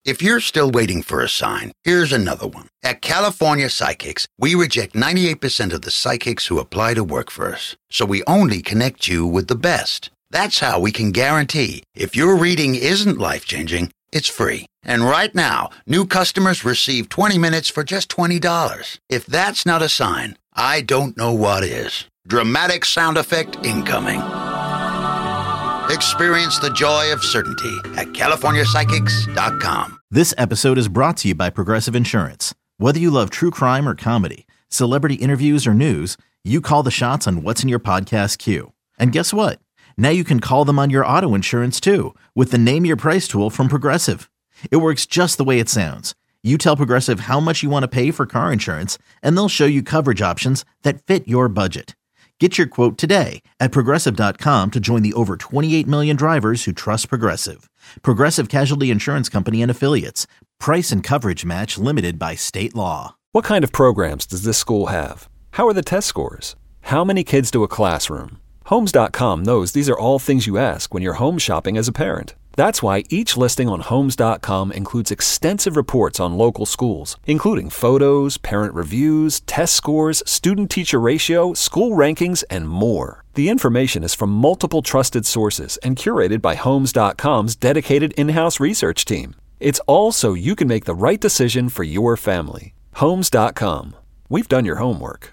If you're still waiting for a sign, here's another one. At California Psychics, we reject 98% of the psychics who apply to work for us. So we only connect you with the best. That's how we can guarantee if your reading isn't life-changing, it's free. And right now, new customers receive 20 minutes for just $20. If that's not a sign, I don't know what is. Dramatic sound effect incoming. Experience the joy of certainty at CaliforniaPsychics.com. This episode is brought to you by Progressive Insurance. Whether you love true crime or comedy, celebrity interviews or news, you call the shots on what's in your podcast queue. And guess what? Now you can call them on your auto insurance too with the Name Your Price tool from Progressive. It works just the way it sounds. You tell Progressive how much you want to pay for car insurance, and they'll show you coverage options that fit your budget. Get your quote today at Progressive.com to join the over 28 million drivers who trust Progressive. Progressive Casualty Insurance Company and Affiliates. Price and coverage match limited by state law. What kind of programs does this school have? How are the test scores? How many kids do a classroom? Homes.com knows these are all things you ask when you're home shopping as a parent. That's why each listing on Homes.com includes extensive reports on local schools, including photos, parent reviews, test scores, student-teacher ratio, school rankings, and more. The information is from multiple trusted sources and curated by Homes.com's dedicated in-house research team. It's all so you can make the right decision for your family. Homes.com. We've done your homework.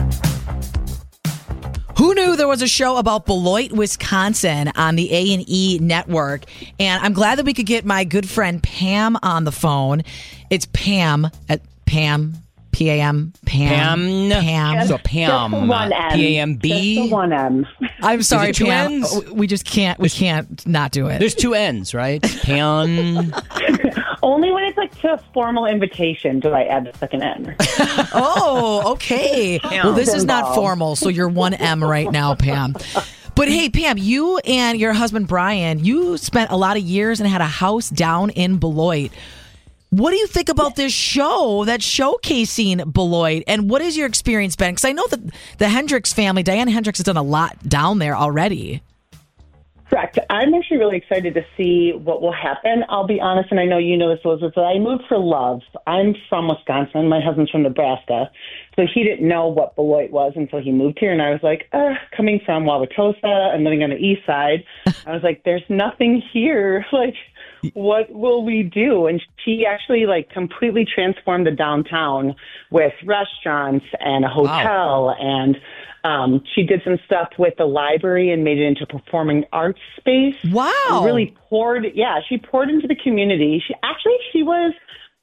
Who knew there was a show about Beloit, Wisconsin on the A&E network? And I'm glad that we could get my good friend Pam on the phone. It's Pam at Pam, P-A-M, Pam. So Pam, P-A-M-B. Just the one M. I'm sorry, Is it two Pam. N's? We just can't. We can't not do it. There's two N's, right? Pam. Only when it's like to a formal invitation do I add the second N. Oh, okay. Well, this is not formal, so you're one M right now, Pam. But hey, Pam, you and your husband Brian, you spent a lot of years and had a house down in Beloit. What do you think about this show that's showcasing Beloit, and what has your experience been? Because I know that the Hendricks family, Diane Hendricks, has done a lot down there already. Correct. I'm actually really excited to see what will happen. I'll be honest, and I know you know this, Elizabeth, but I moved for love. I'm from Wisconsin. My husband's from Nebraska. So he didn't know what Beloit was until he moved here. And I was like, coming from Wauwatosa and living on the east side, I was like, there's nothing here. Like, what will we do? And she actually completely transformed the downtown with restaurants and a hotel. And she did some stuff with the library and made it into a performing arts space. Wow. And really she poured into the community. She was,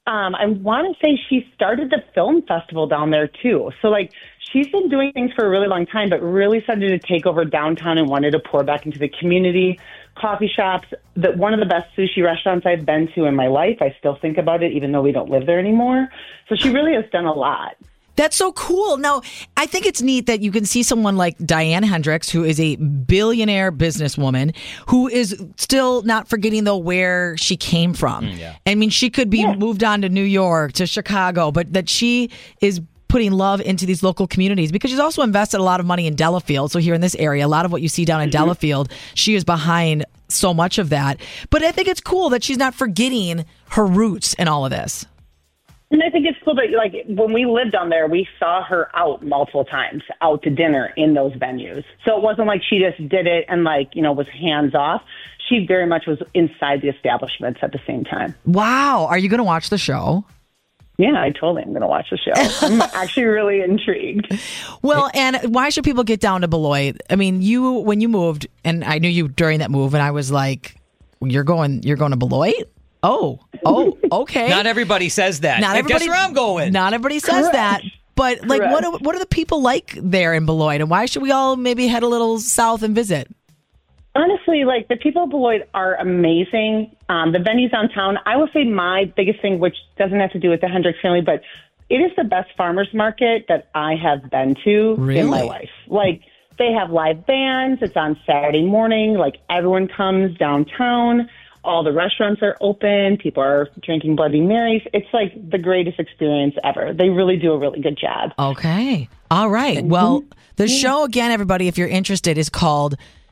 I want to say she started the film festival down there too. So she's been doing things for a really long time, but really started to take over downtown and wanted to pour back into the community. Coffee shops, one of the best sushi restaurants I've been to in my life. I still think about it, even though we don't live there anymore. So she really has done a lot. That's so cool. Now, I think it's neat that you can see someone like Diane Hendricks, who is a billionaire businesswoman, who is still not forgetting, though, where she came from. Yeah. I mean, she could be moved on to New York, to Chicago, but that she is putting love into these local communities, because she's also invested a lot of money in Delafield. So here in this area, a lot of what you see down in Delafield, she is behind so much of that. But I think it's cool that she's not forgetting her roots in all of this. And I think it's cool that, when we lived down there, we saw her out multiple times, out to dinner in those venues. So it wasn't like she just did it and, was hands off. She very much was inside the establishments at the same time. Wow. Are you going to watch the show? Yeah, I totally am going to watch the show. I'm actually really intrigued. Well, and why should people get down to Beloit? I mean, when you moved, and I knew you during that move, and I was like, you're going to Beloit? Oh, okay. Not everybody says that. Guess where I'm going. Not everybody says that. But what are the people like there in Beloit, and why should we all maybe head a little south and visit? Honestly, the people of Beloit are amazing. The venues downtown, I will say my biggest thing, which doesn't have to do with the Hendricks family, but it is the best farmers market that I have been to in my life. They have live bands. It's on Saturday morning. Everyone comes downtown. All the restaurants are open. People are drinking Bloody Marys. It's the greatest experience ever. They really do a really good job. Okay. All right. Well, the show, again, everybody, if you're interested, is called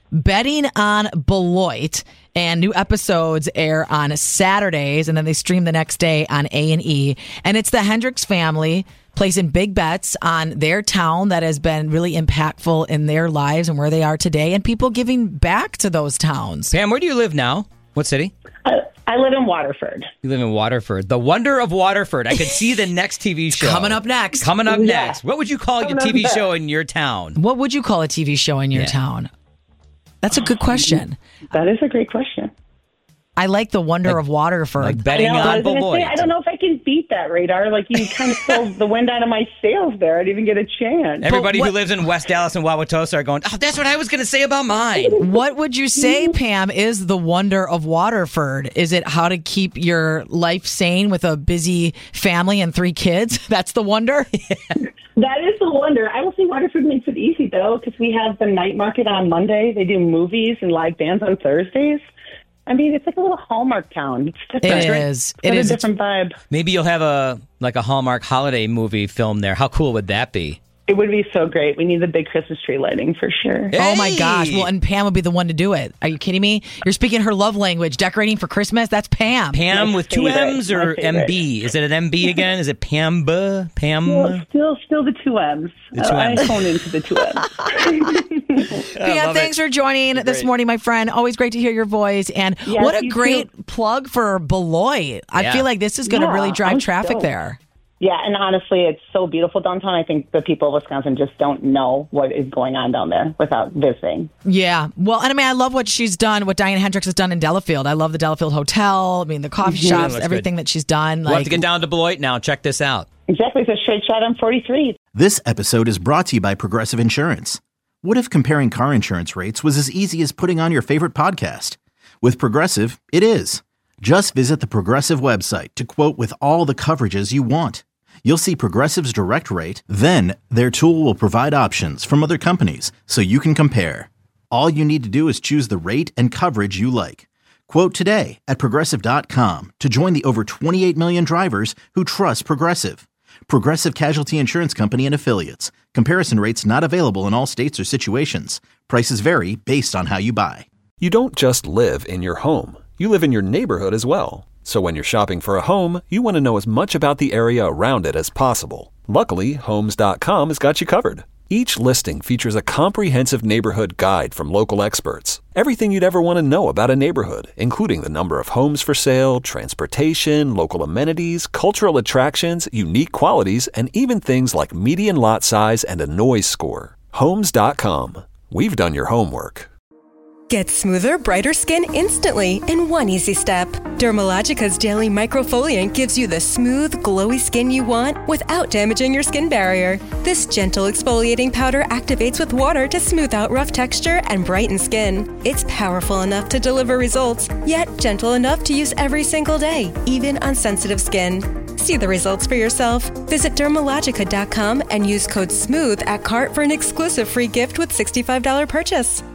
Betting on Beloit, and new episodes air on Saturdays, and then they stream the next day on A&E. And it's the Hendricks family placing big bets on their town that has been really impactful in their lives and where they are today, and people giving back to those towns. Pam, where do you live now? What city? I live in Waterford. You live in Waterford. The Wonder of Waterford. I could see the next TV show. Coming up next. What would you call your TV show in your town? What would you call a TV show in your town? That's a good question. That is a great question. I like the Wonder of Waterford. Like betting on Beloit. I don't know if I can beat that, Radar. Like, you kind of stole the wind out of my sails there. I didn't even get a chance. Everybody who lives in West Dallas and Wauwatosa are going, that's what I was going to say about mine. What would you say, Pam, is the Wonder of Waterford? Is it how to keep your life sane with a busy family and 3 kids? That's the wonder? That is the wonder. I will say Waterford makes it easy, though, because we have the night market on Monday. They do movies and live bands on Thursdays. I mean, it's like a little Hallmark town. It's different. It is. It is a different vibe. Maybe you'll have a Hallmark holiday movie film there. How cool would that be? It would be so great. We need the big Christmas tree lighting for sure. Hey! Oh, my gosh. Well, and Pam would be the one to do it. Are you kidding me? You're speaking her love language, decorating for Christmas. That's Pam. Pam with 2 M's or MB? Is it an MB again? Is it Pamba? Pam? Well, still the 2 M's. The 2 M's. I hone into the 2 M's. Pam, thanks for joining this morning, my friend. Always great to hear your voice. And what a great plug for Beloit. I feel like this is going to really drive traffic there. Yeah, and honestly, it's so beautiful downtown. I think the people of Wisconsin just don't know what is going on down there without visiting. Yeah. Well, and I mean, I love what she's done, what Diane Hendricks has done in Delafield. I love the Delafield Hotel. I mean, the coffee shops, everything that she's done. We'll have to get down to Beloit now. Check this out. Exactly. It's a straight shot on 43. This episode is brought to you by Progressive Insurance. What if comparing car insurance rates was as easy as putting on your favorite podcast? With Progressive, it is. Just visit the Progressive website to quote with all the coverages you want. You'll see Progressive's direct rate, then their tool will provide options from other companies so you can compare. All you need to do is choose the rate and coverage you like. Quote today at Progressive.com to join the over 28 million drivers who trust Progressive. Progressive Casualty Insurance Company and Affiliates. Comparison rates not available in all states or situations. Prices vary based on how you buy. You don't just live in your home. You live in your neighborhood as well. So when you're shopping for a home, you want to know as much about the area around it as possible. Luckily, Homes.com has got you covered. Each listing features a comprehensive neighborhood guide from local experts. Everything you'd ever want to know about a neighborhood, including the number of homes for sale, transportation, local amenities, cultural attractions, unique qualities, and even things like median lot size and a noise score. Homes.com. We've done your homework. Get smoother, brighter skin instantly in one easy step. Dermalogica's Daily Microfoliant gives you the smooth, glowy skin you want without damaging your skin barrier. This gentle exfoliating powder activates with water to smooth out rough texture and brighten skin. It's powerful enough to deliver results, yet gentle enough to use every single day, even on sensitive skin. See the results for yourself. Visit Dermalogica.com and use code SMOOTH at cart for an exclusive free gift with $65 purchase.